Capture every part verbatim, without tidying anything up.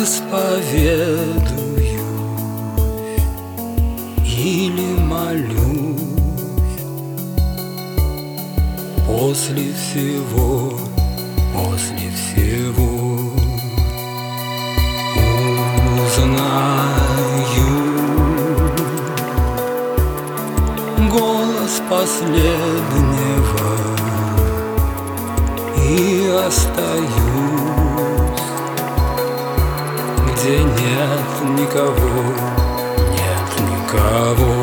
исповедуюсь или молюсь после всего, после всего узнаю голос последнего и остаюсь, где нет никого, нет никого.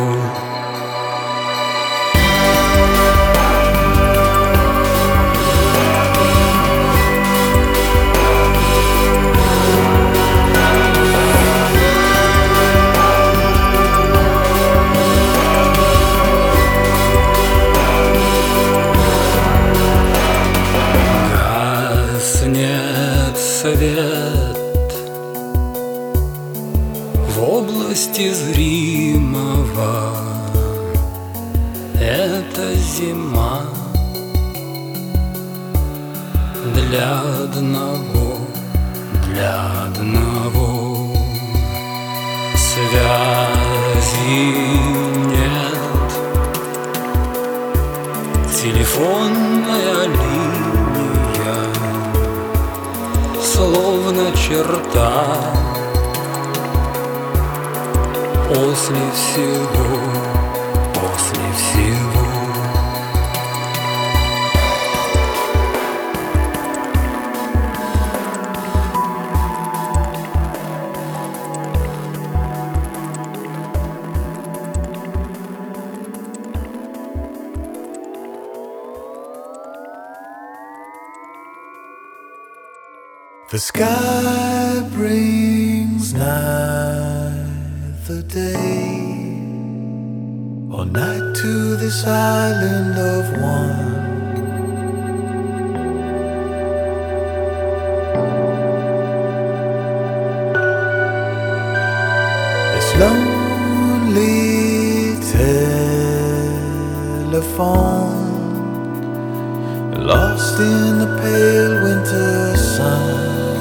Гаснет свет в области зримого. Это зима для одного, для одного. Связи нет, телефонная линия словно черта. После всего, после всего The sky brings nigh the day, or night to this island of one. This lonely telephone, lost in the pale winter sun.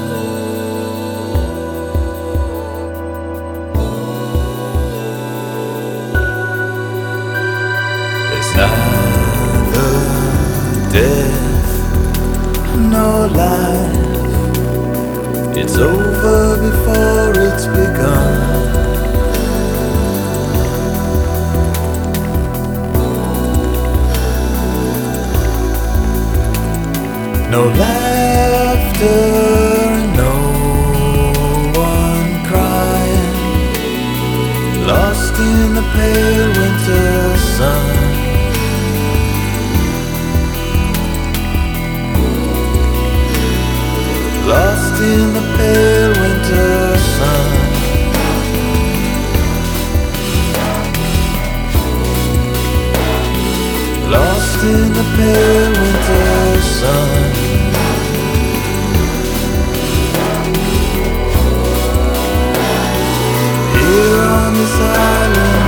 Neither death nor life, it's over before it's begun. No laughter, no one crying, lost in the pale winter sun. Lost in the pale winter sun. Lost in the pale winter sun. Here on this island